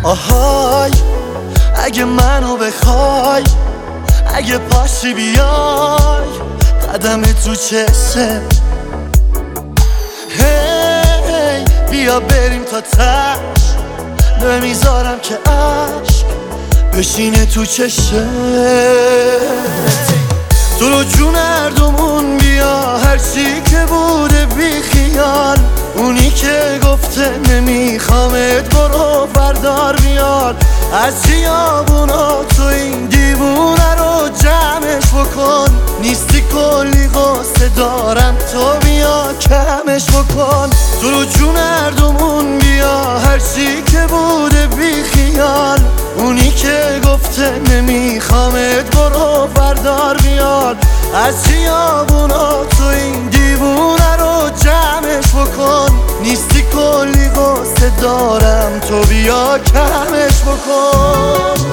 آهای اگه منو بخوای، اگه پاشی بیای قدم تو چشه، هی بیا بریم تا تش، نمیذارم که عشق بشینه تو چشه. تو رو جون هردومون بیا، هرچی که بوده بی خیال، اونی که گفته نمیخوامت برو بردار بیار. از خیابونا تو این دیوونه رو جمعش بکن، نیستی کلی قصه دارم تو بیا کمش بکن. تو رو جون هردومون بیا، هرچی که بوده بی خیال، اونی که گفته نمیخوامت برو بردار بیار. از خیابونا تو این دیوونه رو جمعش بکن، نیستی کلی قصه دارم تو بیا کمش بکن.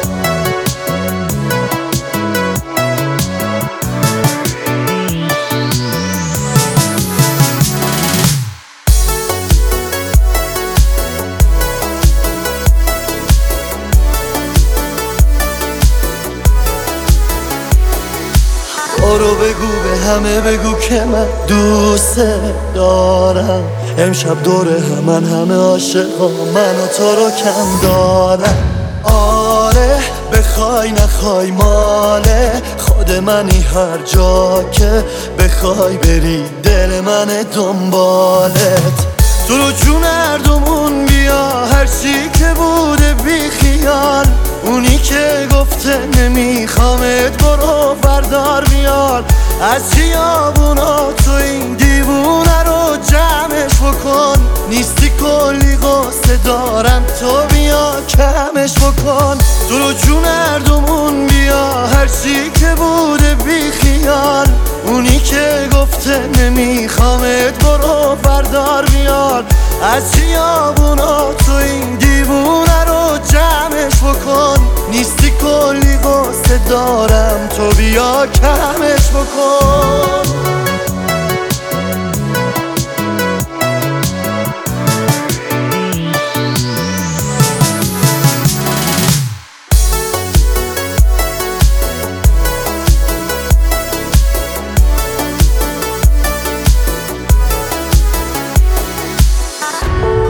برو بگو به همه بگو که من دوست دارم، امشب دور همه عاشقا من و تو رو کم دارم. آره بخوای نخوای ماله خود منی، هر جا که بخوای بری دل من دنبالت. تو رو جون هردومون بیا، هرچی که بوده بی خیال، اونی که گفته نمیخوامت برو بردار بیار. از خیابونا تو این دیوونه رو جمعش بکن، نیستی کلی قصه دارم تو بیا کمش بکن. تو رو جون هردومون بیا، هرچی که بوده بی خیال، اونی که گفته نمیخوامت برو بردار بیار. از خیابونا تو این دیوونه رو جمعش بکن، نیستی کلی قصه دارم تو بیا کمش بکن.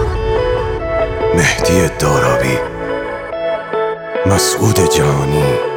مهدی دارابی، مسعود جانی.